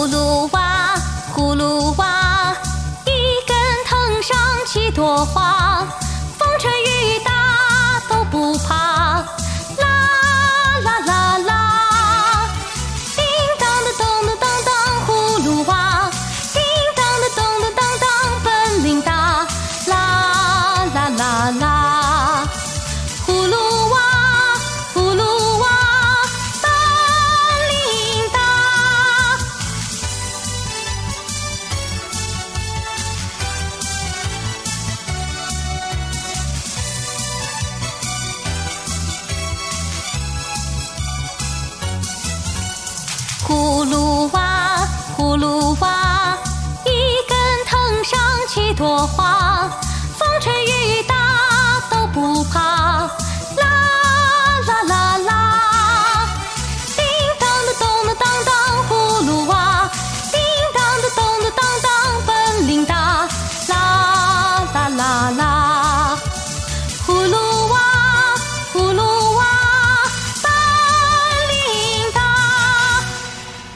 葫芦娃，葫芦娃，一根藤上七朵花，风吹雨打都不怕，啦啦啦啦！叮当的咚咚当当，葫芦娃，叮当的咚咚当当，本领大，啦啦啦啦！葫芦娃，葫芦娃，本领大。葫芦娃，葫芦娃，一根藤上七朵花。